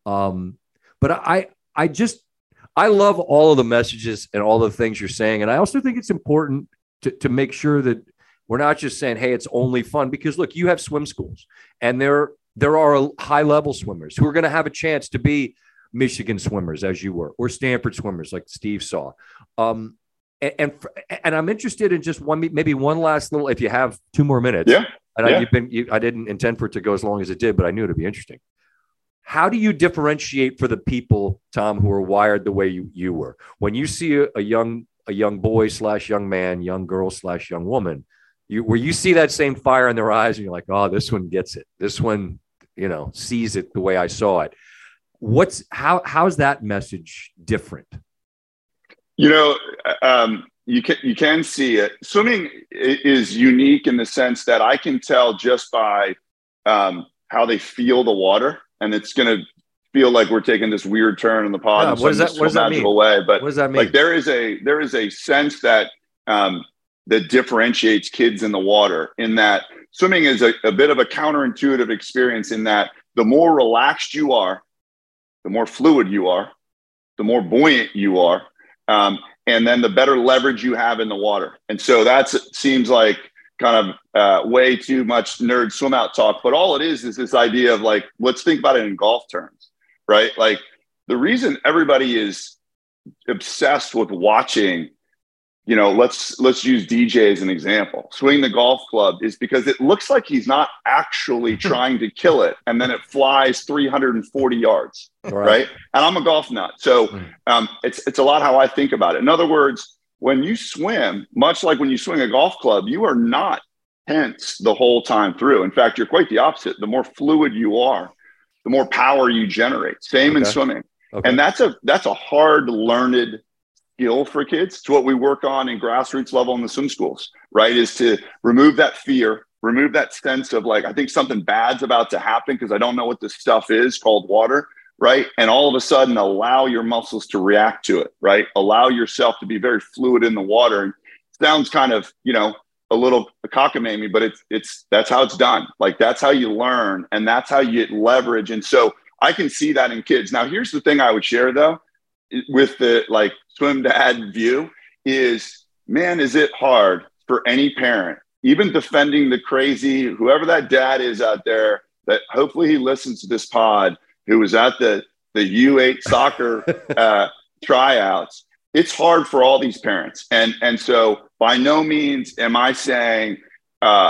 um, but I I just I love all of the messages and all the things you're saying, and I also think it's important to to make sure that. We're not just saying, hey, it's only fun because, look, you have swim schools and there, there are high-level swimmers who are going to have a chance to be Michigan swimmers, as you were, or Stanford swimmers like Steve saw. Um, and, and and I'm interested in just one, maybe one last little, if you have two more minutes. Yeah. And yeah. I, you've been, you, I didn't intend for it to go as long as it did, but I knew it would be interesting. How do you differentiate for the people, Tom, who are wired the way you, you were? When you see a, a young a young boy slash young man, young girl slash young woman, You, where you see that same fire in their eyes and you're like, oh, this one gets it. This one, you know, sees it the way I saw it. What's how, how's that message different? You know, um, you can, you can see it. Swimming is unique in the sense that I can tell just by um, how they feel the water, and it's going to feel like we're taking this weird turn in the pod yeah, in what some does that, what does that magical mean? way. But what does that mean? Like there is a, there is a sense that, um, that differentiates kids in the water, in that swimming is a, a bit of a counterintuitive experience in that the more relaxed you are, the more fluid you are, the more buoyant you are, um, and then the better leverage you have in the water. And so that seems like kind of uh, way too much nerd swim out talk, but all it is is this idea of like, let's think about it in golf terms. right? Like the reason everybody is obsessed with watching, you know, let's let's use D J as an example, swing the golf club, is because it looks like he's not actually trying to kill it, and then it flies three hundred forty yards, right? right? And I'm a golf nut, so um, it's it's a lot how I think about it. In other words, when you swim, much like when you swing a golf club, you are not tense the whole time through. In fact, you're quite the opposite. The more fluid you are, the more power you generate. Same okay. in swimming, okay. and that's a that's a hard learned skill for kids. It's what we work on in grassroots level in the swim schools, right? Is to remove that fear, remove that sense of like, I think something bad's about to happen because I don't know what this stuff is called water, right? And all of a sudden allow your muscles to react to it, right? Allow yourself to be very fluid in the water. And it sounds kind of, you know, a little cockamamie, but it's, it's, that's how it's done. Like that's how you learn and that's how you get leverage. And so I can see that in kids. Now, here's the thing I would share though, with the like swim dad view is, man, is it hard for any parent, even defending the crazy, whoever that dad is out there, that hopefully he listens to this pod, who was at the, the U eight soccer uh, tryouts. It's hard for all these parents. And, and so by no means am I saying uh,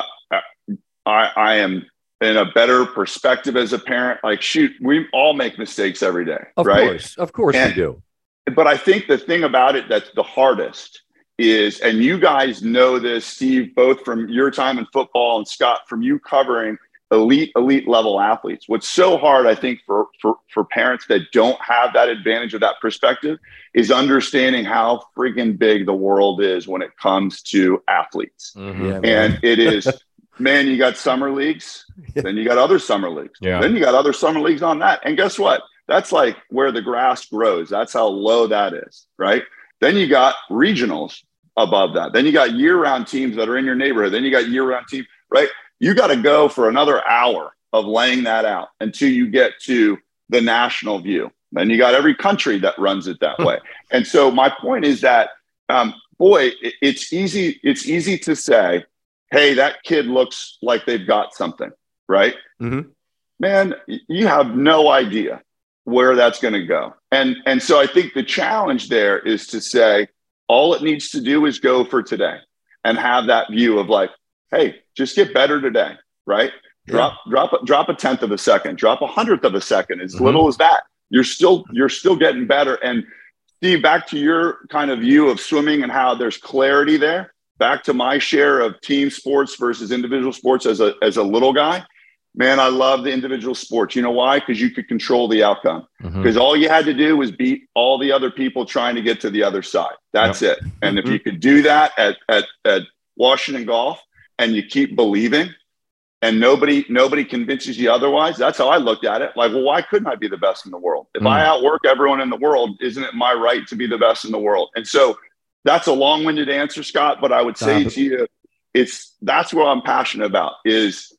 I, I am in a better perspective as a parent. Like, shoot, we all make mistakes every day, of right? Course, of course and, we do. But I think the thing about it that's the hardest is, and you guys know this, Steve, both from your time in football and Scott, from you covering elite, elite level athletes. What's so hard, I think, for, for, for parents that don't have that advantage of that perspective is understanding how freaking big the world is when it comes to athletes. Mm-hmm. Yeah, and it is, man, you got summer leagues, then you got other summer leagues. Yeah. Then you got other summer leagues on that. And guess what? That's like where the grass grows. That's how low that is, right? Then you got regionals above that. Then you got year-round teams that are in your neighborhood. Then you got year-round teams, right? You got to go for another hour of laying that out until you get to the national view. Then you got every country that runs it that way. And so my point is that, um, boy, it, it's easy. It's easy to say, hey, that kid looks like they've got something, right? Mm-hmm. Man, you have no idea where that's going to go. And, and so I think the challenge there is to say, all it needs to do is go for today and have that view of like, hey, just get better today, right? Yeah. Drop, drop, drop a tenth of a second, drop a hundredth of a second, as mm-hmm. little as that. You're still, you're still getting better. And Steve, back to your kind of view of swimming and how there's clarity there, back to my share of team sports versus individual sports as a, as a little guy. Man, I love the individual sports. You know why? Because you could control the outcome. Because mm-hmm. all you had to do was beat all the other people trying to get to the other side. That's yep. it. And mm-hmm. if you could do that at, at, at Washington Golf and you keep believing and nobody nobody convinces you otherwise, that's how I looked at it. Like, well, why couldn't I be the best in the world? If mm-hmm. I outwork everyone in the world, isn't it my right to be the best in the world? And so that's a long-winded answer, Scott, but I would say uh, to you, it's that's what I'm passionate about is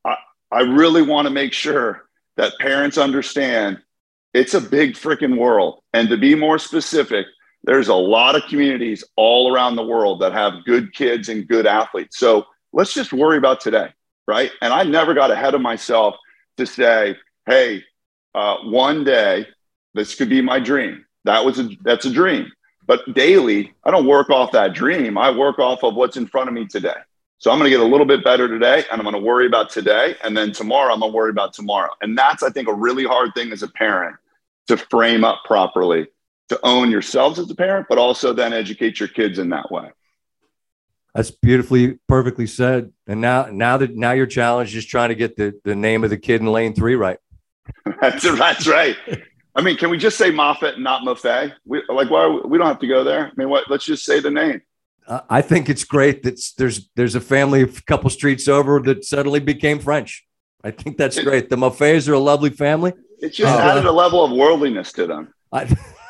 I really want to make sure that parents understand it's a big freaking world. And to be more specific, there's a lot of communities all around the world that have good kids and good athletes. So let's just worry about today, right? And I never got ahead of myself to say, hey, uh, one day this could be my dream. That was a, that's a dream. But daily, I don't work off that dream. I work off of what's in front of me today. So I'm going to get a little bit better today, and I'm going to worry about today. And then tomorrow, I'm going to worry about tomorrow. And that's, I think, a really hard thing as a parent to frame up properly, to own yourselves as a parent, but also then educate your kids in that way. That's beautifully, perfectly said. And now, now that now your challenge is trying to get the, the name of the kid in lane three right. that's that's right. I mean, can we just say Moffitt and not Moffett? We like why we don't have to go there. I mean, what? Let's just say the name. I think it's great that there's there's a family a couple streets over that suddenly became French. I think that's it, great. The Moffets are a lovely family. It just uh, added a level of worldliness to them. I,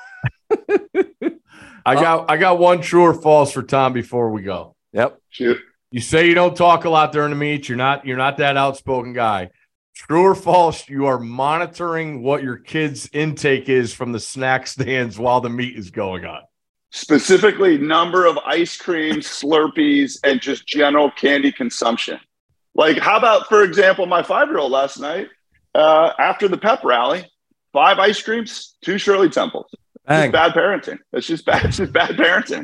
I got I got one true or false for Tom before we go. Yep. Shoot. You say you don't talk a lot during the meet. You're not you're not that outspoken guy. True or false? You are monitoring what your kid's intake is from the snack stands while the meet is going on. Specifically, number of ice cream, Slurpees, and just general candy consumption. Like, how about, for example, my five-year-old last night, uh, after the pep rally, five ice creams, two Shirley Temples. It's bad parenting. That's just bad. It's just bad parenting.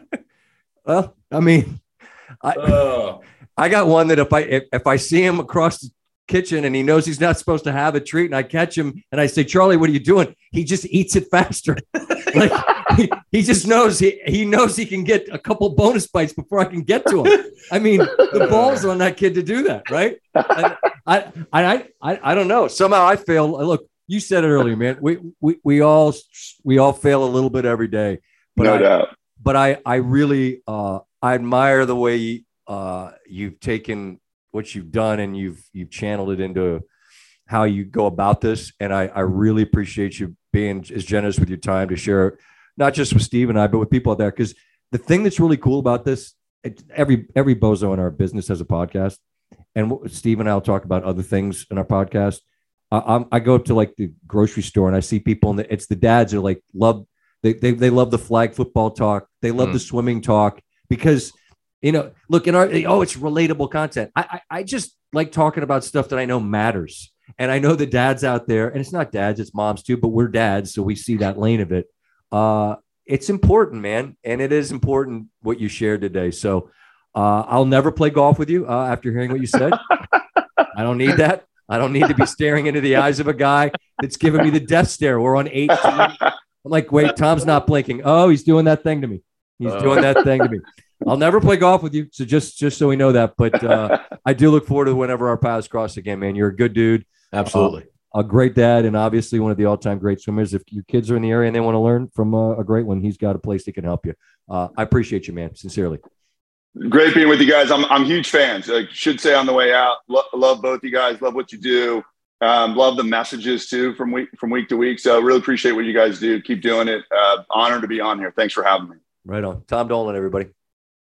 Well, I mean, I Uh, I got one that if I if, if I see him across the kitchen and he knows he's not supposed to have a treat, and I catch him and I say, Charlie, what are you doing? He just eats it faster. Like he, he just knows he he knows he can get a couple bonus bites before I can get to him. I mean, the balls on that kid to do that, right? And I I I I don't know. Somehow I fail. Look, you said it earlier, man. We we we all we all fail a little bit every day. But no I, doubt. But I I really uh, I admire the way uh, you've taken what you've done and you've you've channeled it into how you go about this. And I, I really appreciate you being as generous with your time to share, not just with Steve and I, but with people out there. Because the thing that's really cool about this, it, every every bozo in our business has a podcast, and Steve and I will talk about other things in our podcast. I, I'm, I go up to like the grocery store and I see people, and it's the dads who like love they they they love the flag football talk, they love mm. the swimming talk because. You know, look in our, oh, it's relatable content. I, I I just like talking about stuff that I know matters. And I know the dads out there, and it's not dads, it's moms too, but we're dads. So we see that lane of it. Uh, it's important, man. And it is important what you shared today. So uh, I'll never play golf with you uh, after hearing what you said. I don't need that. I don't need to be staring into the eyes of a guy that's giving me the death stare. We're on eighteen. I'm like, wait, Tom's not blinking. Oh, he's doing that thing to me. He's doing that thing to me. I'll never play golf with you. So just, just so we know that, but uh, I do look forward to whenever our paths cross again, man. You're a good dude. Absolutely. Uh, a great dad. And obviously one of the all-time great swimmers. If your kids are in the area and they want to learn from uh, a great one, he's got a place that can help you. Uh, I appreciate you, man. Sincerely. Great being with you guys. I'm, I'm huge fans. I should say on the way out, lo- love both you guys. Love what you do. Um, love the messages too from week, from week to week. So really appreciate what you guys do. Keep doing it. Uh, honored to be on here. Thanks for having me. Right on. Tom Dolan, everybody.